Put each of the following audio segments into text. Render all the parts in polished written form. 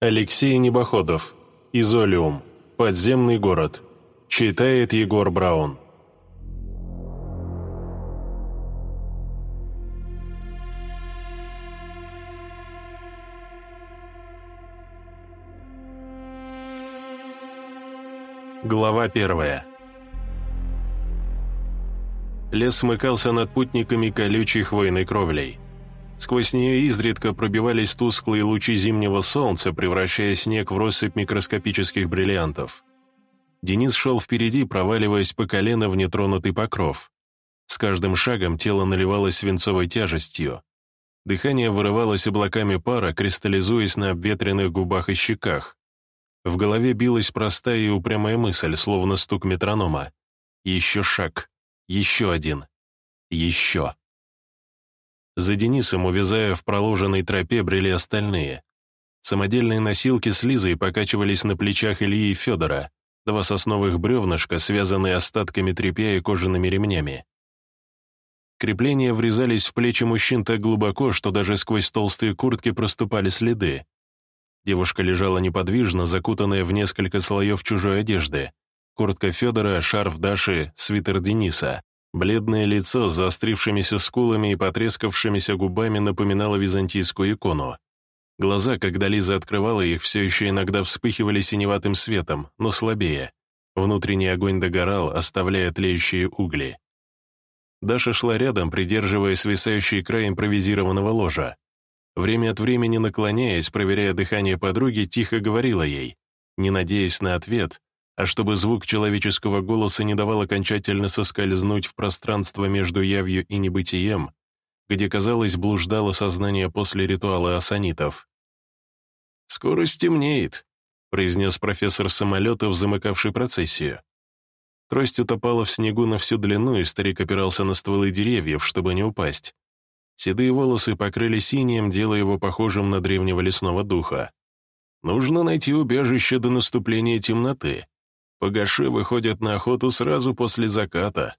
Алексей Небоходов. Изолиум. Подземный город. Читает Егор Браун. Глава 1. Лес смыкался над путниками колючей хвойной кровлей. Сквозь нее изредка пробивались тусклые лучи зимнего солнца, превращая снег в россыпь микроскопических бриллиантов. Денис шел впереди, проваливаясь по колено в нетронутый покров. С каждым шагом тело наливалось свинцовой тяжестью. Дыхание вырывалось облаками пара, кристаллизуясь на обветренных губах и щеках. В голове билась простая и упрямая мысль, словно стук метронома. Еще шаг. Еще один. Еще. За Денисом, увязая в проложенной тропе, брели остальные. Самодельные носилки с Лизой покачивались на плечах Ильи и Федора, два сосновых бревнышка, связанные остатками тряпья и кожаными ремнями. Крепления врезались в плечи мужчин так глубоко, что даже сквозь толстые куртки проступали следы. Девушка лежала неподвижно, закутанная в несколько слоев чужой одежды. Куртка Федора, шарф Даши, свитер Дениса. Бледное лицо с заострившимися скулами и потрескавшимися губами напоминало византийскую икону. Глаза, когда Лиза открывала их, все еще иногда вспыхивали синеватым светом, но слабее. Внутренний огонь догорал, оставляя тлеющие угли. Даша шла рядом, придерживая свисающий край импровизированного ложа. Время от времени наклоняясь, проверяя дыхание подруги, тихо говорила ей, не надеясь на ответ, а чтобы звук человеческого голоса не давал окончательно соскользнуть в пространство между явью и небытием, где, казалось, блуждало сознание после ритуала ассанитов. «Скоро стемнеет», — произнес профессор Самолетов, замыкавший процессию. Трость утопала в снегу на всю длину, и старик опирался на стволы деревьев, чтобы не упасть. Седые волосы покрыли синим, делая его похожим на древнего лесного духа. «Нужно найти убежище до наступления темноты. Погаши выходят на охоту сразу после заката».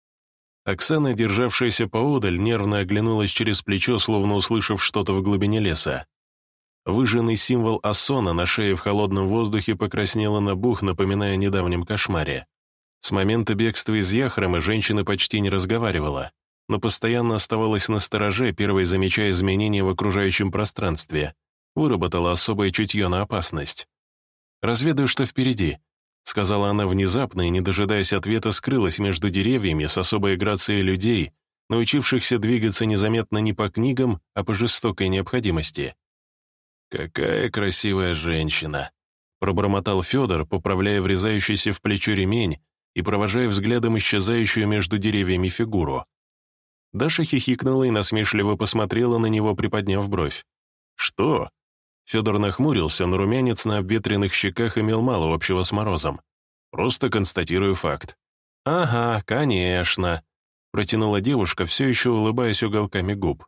Оксана, державшаяся поодаль, нервно оглянулась через плечо, словно услышав что-то в глубине леса. Выжженный символ Ассона на шее в холодном воздухе покраснел и набух, напоминая о недавнем кошмаре. С момента бегства из Яхромы женщина почти не разговаривала, но постоянно оставалась настороже, первой замечая изменения в окружающем пространстве, выработала особое чутье на опасность. «Разведаю, что впереди», — сказала она внезапно и, не дожидаясь ответа, скрылась между деревьями с особой грацией людей, научившихся двигаться незаметно не по книгам, а по жестокой необходимости. «Какая красивая женщина!» — пробормотал Федор, поправляя врезающийся в плечо ремень и провожая взглядом исчезающую между деревьями фигуру. Даша хихикнула и насмешливо посмотрела на него, приподняв бровь. «Что?» Федор нахмурился, но румянец на обветренных щеках имел мало общего с морозом. «Просто констатирую факт». «Ага, конечно», — протянула девушка, все еще улыбаясь уголками губ.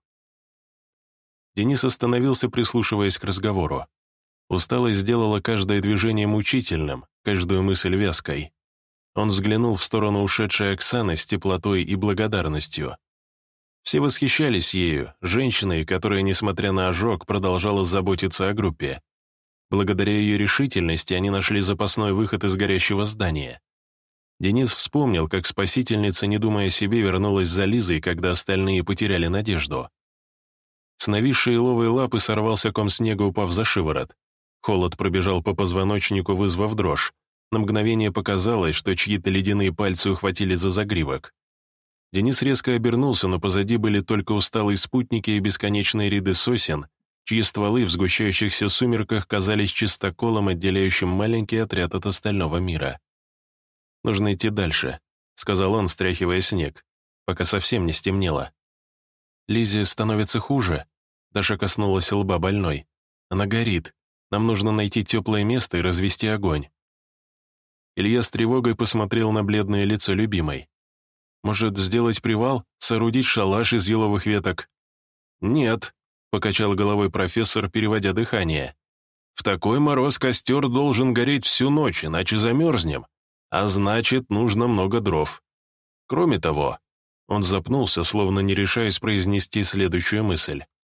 Денис остановился, прислушиваясь к разговору. Усталость сделала каждое движение мучительным, каждую мысль вязкой. Он взглянул в сторону ушедшей Оксаны с теплотой и благодарностью. Все восхищались ею, женщиной, которая, несмотря на ожог, продолжала заботиться о группе. Благодаря ее решительности они нашли запасной выход из горящего здания. Денис вспомнил, как спасительница, не думая о себе, вернулась за Лизой, когда остальные потеряли надежду. С нависшей еловой лапы сорвался ком снега, упав за шиворот. Холод пробежал по позвоночнику, вызвав дрожь. На мгновение показалось, что чьи-то ледяные пальцы ухватили за загривок. Денис резко обернулся, но позади были только усталые спутники и бесконечные ряды сосен, чьи стволы в сгущающихся сумерках казались чистоколом, отделяющим маленький отряд от остального мира. «Нужно идти дальше», — сказал он, стряхивая снег, пока совсем не стемнело. «Лизе становится хуже», — Даша коснулась лба больной. «Она горит. Нам нужно найти теплое место и развести огонь». Илья с тревогой посмотрел на бледное лицо любимой. «Может, сделать привал? Соорудить шалаш из еловых веток?» «Нет», — покачал головой профессор, переводя дыхание. «В такой мороз костер должен гореть всю ночь, иначе замерзнем. А значит, нужно много дров. Кроме того...» Он запнулся, словно не решаясь произнести следующую мысль.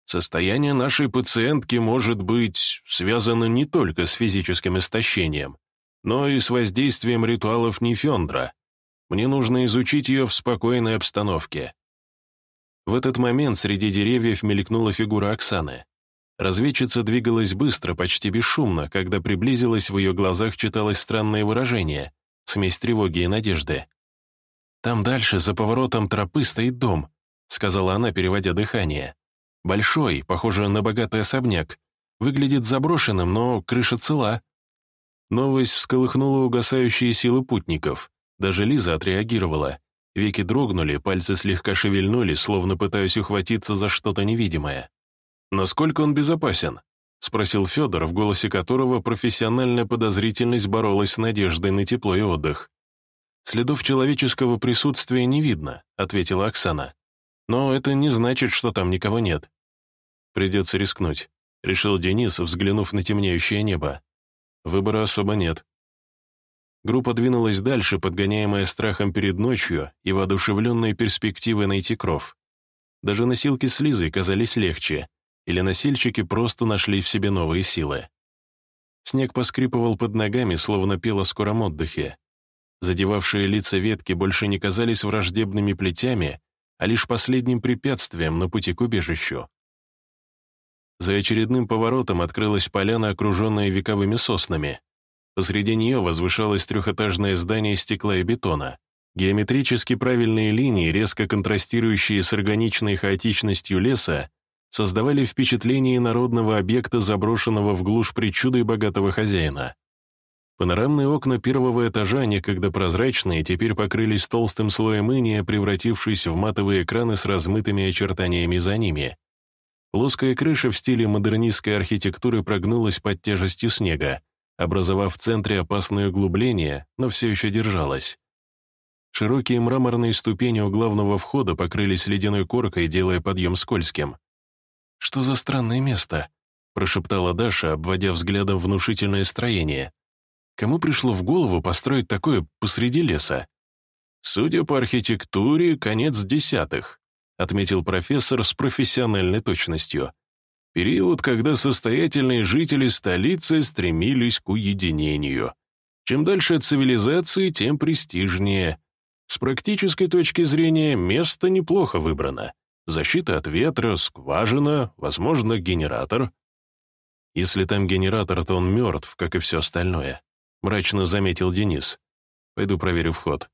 Состояние нашей пациентки может быть связано не только с физическим истощением, но и с воздействием ритуалов Нифендра. Мне нужно изучить ее в спокойной обстановке». В этот момент среди деревьев мелькнула фигура Оксаны. Разведчица двигалась быстро, почти бесшумно. Когда приблизилась, в ее глазах читалось странное выражение, смесь тревоги и надежды. «Там дальше, за поворотом тропы, стоит дом», — сказала она, переводя дыхание. «Большой, похоже на богатый особняк. Выглядит заброшенным, но крыша цела». Новость всколыхнула угасающие силы путников. Даже Лиза отреагировала. Веки дрогнули, пальцы слегка шевельнулись, словно пытаясь ухватиться за что-то невидимое. «Насколько он безопасен?» — спросил Федор, в голосе которого профессиональная подозрительность боролась с надеждой на тепло и отдых. «Следов человеческого присутствия не видно», — ответила Оксана. «Но это не значит, что там никого нет». «Придется рискнуть», — решил Денис, взглянув на темнеющее небо. «Выбора особо нет». Группа двинулась дальше, подгоняемая страхом перед ночью и воодушевленной перспективой найти кров. Даже носилки с Лизой казались легче, или носильщики просто нашли в себе новые силы. Снег поскрипывал под ногами, словно пел о скором отдыхе. Задевавшие лица ветки больше не казались враждебными плетями, а лишь последним препятствием на пути к убежищу. За очередным поворотом открылась поляна, окруженная вековыми соснами. Посреди нее возвышалось трехэтажное здание из стекла и бетона. Геометрически правильные линии, резко контрастирующие с органичной хаотичностью леса, создавали впечатление народного объекта, заброшенного в глушь причудой богатого хозяина. Панорамные окна первого этажа, некогда прозрачные, теперь покрылись толстым слоем иния, превратившись в матовые экраны с размытыми очертаниями за ними. Плоская крыша в стиле модернистской архитектуры прогнулась под тяжестью снега, образовав в центре опасное углубление, но все еще держалась. Широкие мраморные ступени у главного входа покрылись ледяной коркой, делая подъем скользким. «Что за странное место?» — прошептала Даша, обводя взглядом внушительное строение. «Кому пришло в голову построить такое посреди леса?» «Судя по архитектуре, конец 10-х», — отметил профессор с профессиональной точностью. «Период, когда состоятельные жители столицы стремились к уединению. Чем дальше от цивилизации, тем престижнее. С практической точки зрения, место неплохо выбрано. Защита от ветра, скважина, возможно, генератор». «Если там генератор, то он мертв, как и все остальное», — мрачно заметил Денис. «Пойду проверю вход».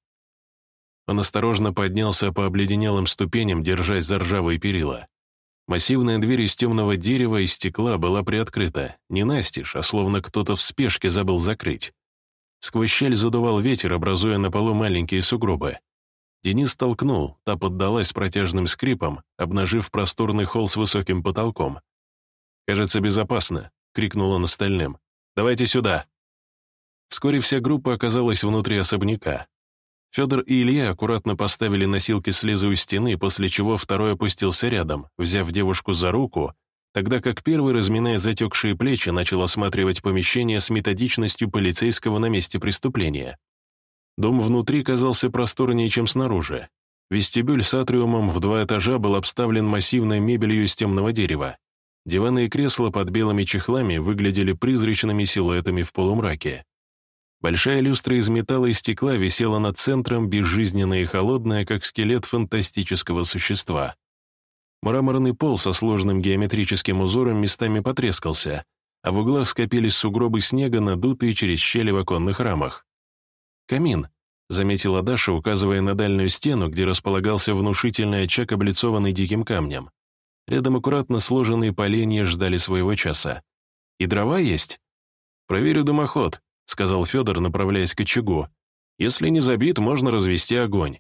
Он осторожно поднялся по обледенелым ступеням, держась за ржавые перила. Массивная дверь из темного дерева и стекла была приоткрыта, не настежь, а словно кто-то в спешке забыл закрыть. Сквозь щель задувал ветер, образуя на полу маленькие сугробы. Денис толкнул, та поддалась с протяжным скрипом, обнажив просторный холл с высоким потолком. «Кажется, безопасно», — крикнул он остальным. «Давайте сюда». Вскоре вся группа оказалась внутри особняка. Федор и Илья аккуратно поставили носилки с Лизой у стены, после чего второй опустился рядом, взяв девушку за руку, тогда как первый, разминая затекшие плечи, начал осматривать помещение с методичностью полицейского на месте преступления. Дом внутри казался просторнее, чем снаружи. Вестибюль с атриумом в 2 этажа был обставлен массивной мебелью из темного дерева. Диваны и кресла под белыми чехлами выглядели призрачными силуэтами в полумраке. Большая люстра из металла и стекла висела над центром, безжизненная и холодная, как скелет фантастического существа. Мраморный пол со сложным геометрическим узором местами потрескался, а в углах скопились сугробы снега, надутые через щели в оконных рамах. «Камин», — заметила Даша, указывая на дальнюю стену, где располагался внушительный очаг, облицованный диким камнем. Рядом аккуратно сложенные поленья ждали своего часа. «И дрова есть?» «Проверю дымоход», — сказал Федор, направляясь к очагу. «Если не забит, можно развести огонь».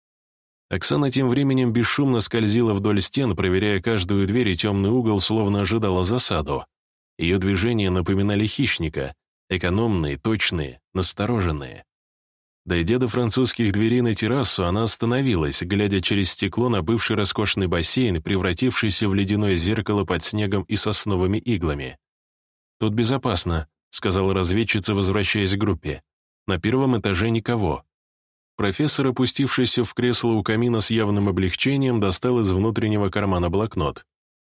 Оксана тем временем бесшумно скользила вдоль стен, проверяя каждую дверь и темный угол, словно ожидала засаду. Ее движения напоминали хищника, экономные, точные, настороженные. Дойдя до французских дверей на террасу, она остановилась, глядя через стекло на бывший роскошный бассейн, превратившийся в ледяное зеркало под снегом и сосновыми иглами. «Тут безопасно», — сказала разведчица, возвращаясь к группе. «На первом этаже никого». Профессор, опустившийся в кресло у камина с явным облегчением, достал из внутреннего кармана блокнот.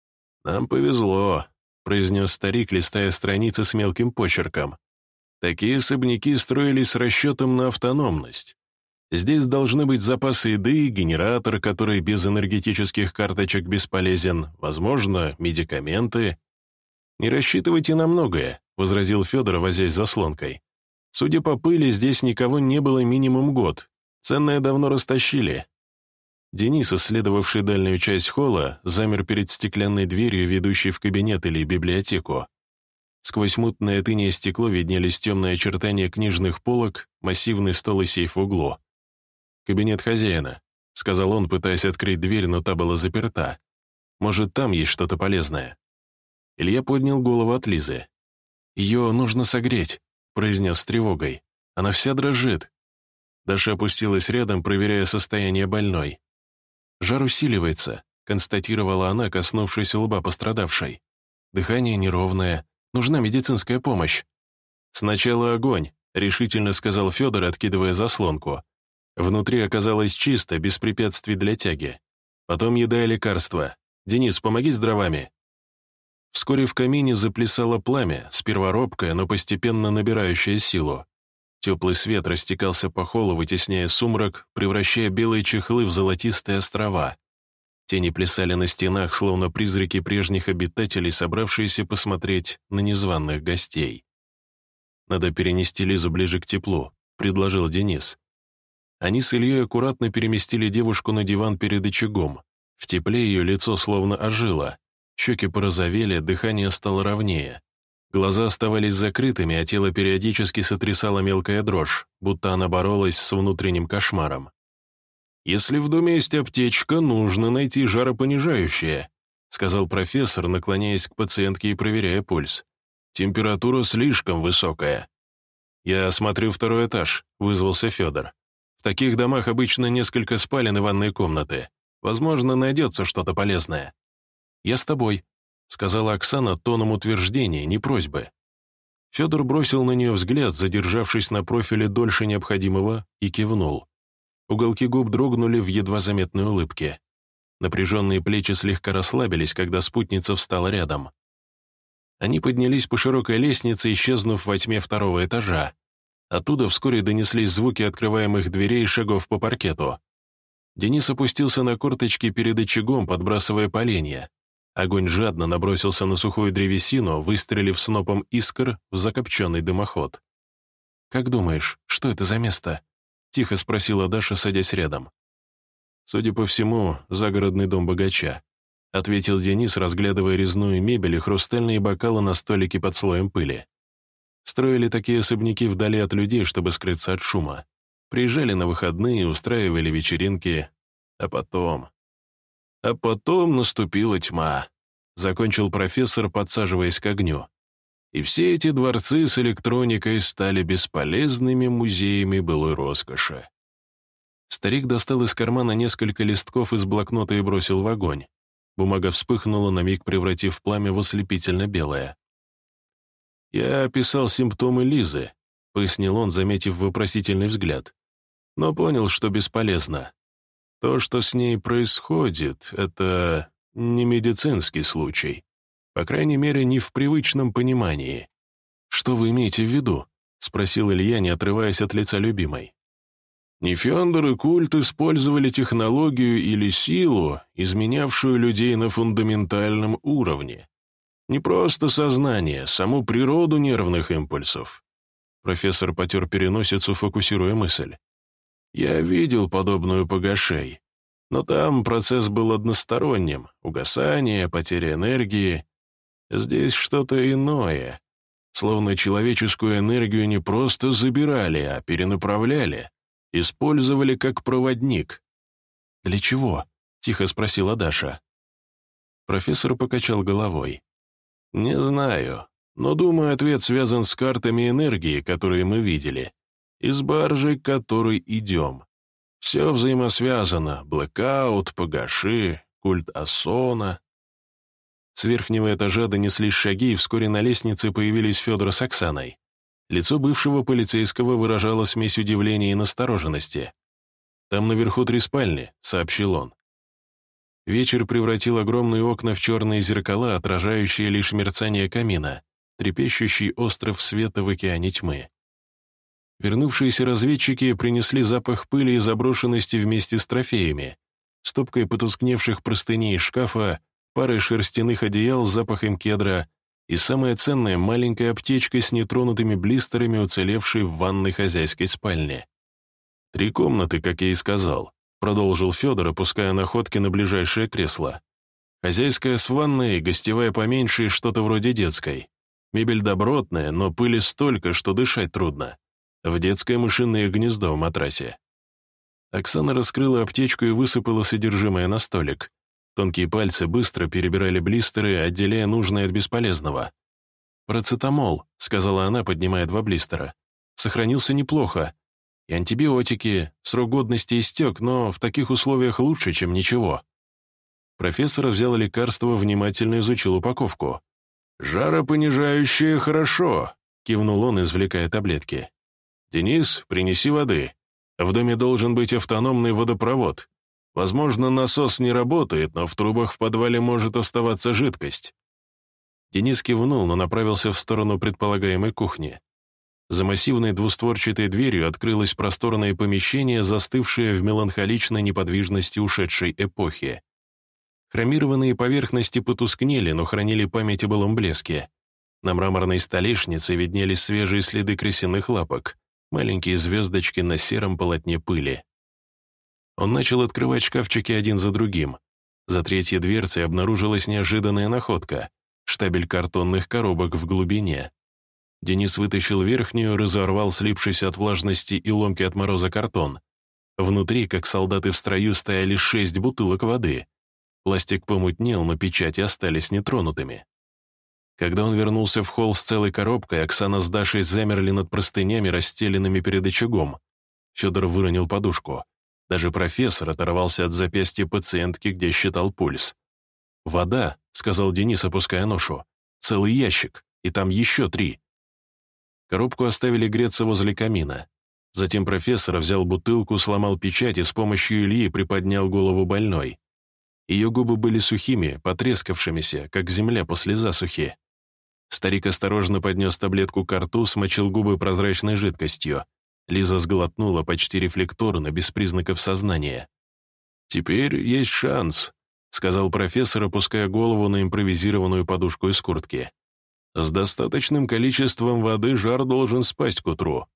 «Нам повезло», — произнес старик, листая страницы с мелким почерком. «Такие особняки строились с расчетом на автономность. Здесь должны быть запасы еды, генератор, который без энергетических карточек бесполезен, возможно, медикаменты». «Не рассчитывайте на многое», — возразил Федор, возясь заслонкой. «Судя по пыли, здесь никого не было минимум год. Ценное давно растащили». Денис, исследовавший дальнюю часть холла, замер перед стеклянной дверью, ведущей в кабинет или библиотеку. Сквозь мутное от инея стекло виднелись темные очертания книжных полок, массивный стол и сейф в углу. «Кабинет хозяина», — сказал он, пытаясь открыть дверь, но та была заперта. «Может, там есть что-то полезное?» Илья поднял голову от Лизы. «Ее нужно согреть», — произнес с тревогой. «Она вся дрожит». Даша опустилась рядом, проверяя состояние больной. «Жар усиливается», — констатировала она, коснувшись лба пострадавшей. «Дыхание неровное. Нужна медицинская помощь». «Сначала огонь», — решительно сказал Федор, откидывая заслонку. Внутри оказалось чисто, без препятствий для тяги. Потом еда и лекарства. «Денис, помоги с дровами». Вскоре в камине заплясало пламя, сперва робкое, но постепенно набирающее силу. Теплый свет растекался по холлу, вытесняя сумрак, превращая белые чехлы в золотистые острова. Тени плясали на стенах, словно призраки прежних обитателей, собравшиеся посмотреть на незваных гостей. «Надо перенести Лизу ближе к теплу», — предложил Денис. Они с Ильей аккуратно переместили девушку на диван перед очагом. В тепле ее лицо словно ожило. Щеки порозовели, дыхание стало ровнее. Глаза оставались закрытыми, а тело периодически сотрясала мелкая дрожь, будто она боролась с внутренним кошмаром. «Если в доме есть аптечка, нужно найти жаропонижающее», сказал профессор, наклоняясь к пациентке и проверяя пульс. «Температура слишком высокая». «Я осмотрю второй этаж», — вызвался Федор. «В таких домах обычно несколько спален и ванной комнаты. Возможно, найдется что-то полезное». «Я с тобой», — сказала Оксана тоном утверждения, не просьбы. Федор бросил на нее взгляд, задержавшись на профиле дольше необходимого, и кивнул. Уголки губ дрогнули в едва заметной улыбке. Напряженные плечи слегка расслабились, когда спутница встала рядом. Они поднялись по широкой лестнице, исчезнув во тьме второго этажа. Оттуда вскоре донеслись звуки открываемых дверей и шагов по паркету. Денис опустился на корточки перед очагом, подбрасывая поленья. Огонь жадно набросился на сухую древесину, выстрелив снопом искр в закопченный дымоход. «Как думаешь, что это за место?» — тихо спросила Даша, садясь рядом. «Судя по всему, загородный дом богача», — ответил Денис, разглядывая резную мебель и хрустальные бокалы на столике под слоем пыли. Строили такие особняки вдали от людей, чтобы скрыться от шума. Приезжали на выходные, устраивали вечеринки, а потом наступила тьма, закончил профессор, подсаживаясь к огню. И все эти дворцы с электроникой стали бесполезными музеями былой роскоши. Старик достал из кармана несколько листков из блокнота и бросил в огонь. Бумага вспыхнула, на миг превратив пламя в ослепительно белое. «Я описал симптомы Лизы», — пояснил он, заметив вопросительный взгляд. «Но понял, что бесполезно. То, что с ней происходит, это не медицинский случай. По крайней мере, не в привычном понимании». «Что вы имеете в виду?» — спросил Илья, не отрываясь от лица любимой. Нефёндор и культ использовали технологию или силу, изменявшую людей на фундаментальном уровне. Не просто сознание, саму природу нервных импульсов. Профессор потер переносицу, фокусируя мысль. Я видел подобную погашей, но там процесс был односторонним, угасание, потеря энергии. Здесь что-то иное, словно человеческую энергию не просто забирали, а перенаправляли, использовали как проводник. «Для чего?» — тихо спросила Даша. Профессор покачал головой. «Не знаю, но, думаю, ответ связан с картами энергии, которые мы видели, и с баржей, к которой идем. Все взаимосвязано. Блэкаут, погаши, культ Асона». С верхнего этажа донеслись шаги, и вскоре на лестнице появились Федор с Оксаной. Лицо бывшего полицейского выражало смесь удивления и настороженности. «Там наверху 3 спальни», — сообщил он. Вечер превратил огромные окна в черные зеркала, отражающие лишь мерцание камина, трепещущий остров света в океане тьмы. Вернувшиеся разведчики принесли запах пыли и заброшенности вместе с трофеями, стопкой потускневших простыней из шкафа, парой шерстяных одеял с запахом кедра и, самое ценное, маленькой аптечкой с нетронутыми блистерами, уцелевшей в ванной хозяйской спальне. 3 комнаты, как я и сказал, продолжил Федор, опуская находки на ближайшее кресло. Хозяйская с ванной, гостевая поменьше и что-то вроде детской. Мебель добротная, но пыли столько, что дышать трудно. В детское мышиное гнездо в матрасе. Оксана раскрыла аптечку и высыпала содержимое на столик. Тонкие пальцы быстро перебирали блистеры, отделяя нужное от бесполезного. «Парацетамол», — сказала она, поднимая 2 блистера. «Сохранился неплохо. И антибиотики, срок годности истек, но в таких условиях лучше, чем ничего». Профессор взял лекарство, внимательно изучил упаковку. «Жаропонижающее хорошо», — кивнул он, извлекая таблетки. «Денис, принеси воды. В доме должен быть автономный водопровод. Возможно, насос не работает, но в трубах в подвале может оставаться жидкость». Денис кивнул, но направился в сторону предполагаемой кухни. За массивной двустворчатой дверью открылось просторное помещение, застывшее в меланхоличной неподвижности ушедшей эпохи. Хромированные поверхности потускнели, но хранили память о былом блеске. На мраморной столешнице виднелись свежие следы крысиных лапок, маленькие звездочки на сером полотне пыли. Он начал открывать шкафчики один за другим. За 3-й дверцей обнаружилась неожиданная находка — штабель картонных коробок в глубине. Денис вытащил верхнюю, разорвал слипшийся от влажности и ломки от мороза картон. Внутри, как солдаты в строю, стояли 6 бутылок воды. Пластик помутнел, но печати остались нетронутыми. Когда он вернулся в холл с целой коробкой, Оксана с Дашей замерли над простынями, расстеленными перед очагом. Федор выронил подушку. Даже профессор оторвался от запястья пациентки, где считал пульс. «Вода», — сказал Денис, опуская ношу. «Целый ящик, и там еще 3». Коробку оставили греться возле камина. Затем профессор взял бутылку, сломал печать и с помощью Ильи приподнял голову больной. Ее губы были сухими, потрескавшимися, как земля после засухи. Старик осторожно поднес таблетку ко рту, смочил губы прозрачной жидкостью. Лиза сглотнула почти рефлекторно, без признаков сознания. «Теперь есть шанс», — сказал профессор, опуская голову на импровизированную подушку из куртки. «С достаточным количеством воды жар должен спасть к утру».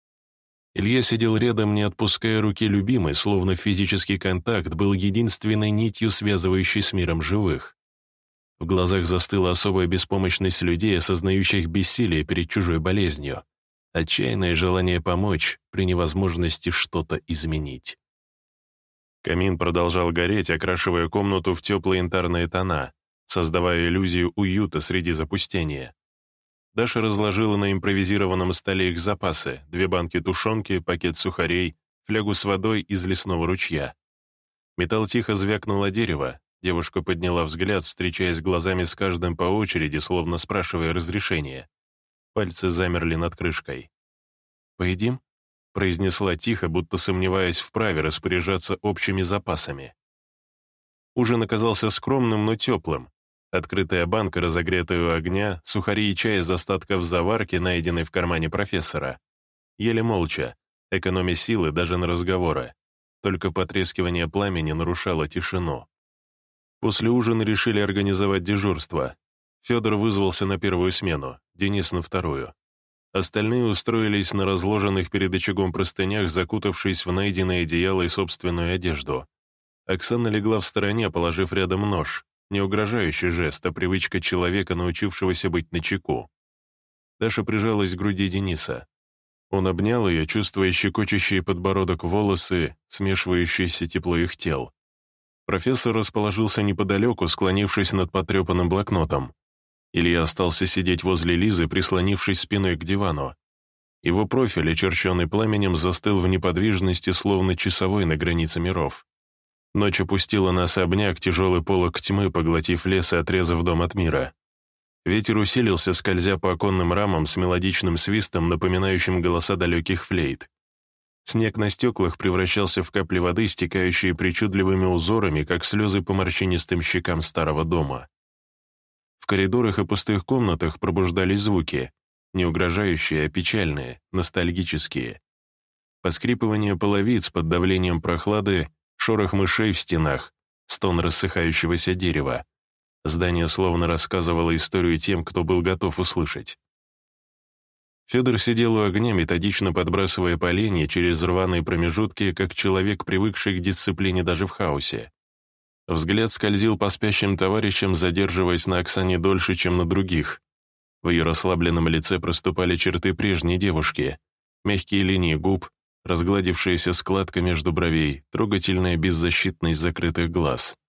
Илья сидел рядом, не отпуская руки любимой, словно физический контакт был единственной нитью, связывающей с миром живых. В глазах застыла особая беспомощность людей, осознающих бессилие перед чужой болезнью, отчаянное желание помочь при невозможности что-то изменить. Камин продолжал гореть, окрашивая комнату в теплые янтарные тона, создавая иллюзию уюта среди запустения. Даша разложила на импровизированном столе их запасы: 2 банки тушенки, пакет сухарей, флягу с водой из лесного ручья. Металл тихо звякнул о дерево. Девушка подняла взгляд, встречаясь глазами с каждым по очереди, словно спрашивая разрешения. Пальцы замерли над крышкой. «Поедим?» — произнесла тихо, будто сомневаясь в праве распоряжаться общими запасами. Ужин оказался скромным, но теплым. Открытая банка, разогретая у огня, сухари и чай из остатков заварки, найденной в кармане профессора. Ели молча, экономя силы даже на разговоры. Только потрескивание пламени нарушало тишину. После ужина решили организовать дежурство. Федор вызвался на 1-ю смену, Денис на 2-ю. Остальные устроились на разложенных перед очагом простынях, закутавшись в найденное одеяло и собственную одежду. Оксана легла в стороне, положив рядом нож. Не угрожающий жест, а привычка человека, научившегося быть начеку. Даша прижалась к груди Дениса. Он обнял ее, чувствуя щекочущие подбородок волосы, смешивающееся тепло их тел. Профессор расположился неподалеку, склонившись над потрепанным блокнотом. Илья остался сидеть возле Лизы, прислонившись спиной к дивану. Его профиль, очерченный пламенем, застыл в неподвижности, словно часовой на границе миров. Ночь опустила на особняк, тяжелый полог тьмы, поглотив лес и отрезав дом от мира. Ветер усилился, скользя по оконным рамам с мелодичным свистом, напоминающим голоса далеких флейт. Снег на стеклах превращался в капли воды, стекающие причудливыми узорами, как слезы по морщинистым щекам старого дома. В коридорах и пустых комнатах пробуждались звуки, не угрожающие, а печальные, ностальгические. Поскрипывание половиц под давлением прохлады, шорох мышей в стенах, стон рассыхающегося дерева. Здание словно рассказывало историю тем, кто был готов услышать. Федор сидел у огня, методично подбрасывая поленья через рваные промежутки, как человек, привыкший к дисциплине даже в хаосе. Взгляд скользил по спящим товарищам, задерживаясь на Оксане дольше, чем на других. В ее расслабленном лице проступали черты прежней девушки, мягкие линии губ, разгладившаяся складка между бровей, трогательная беззащитность закрытых глаз.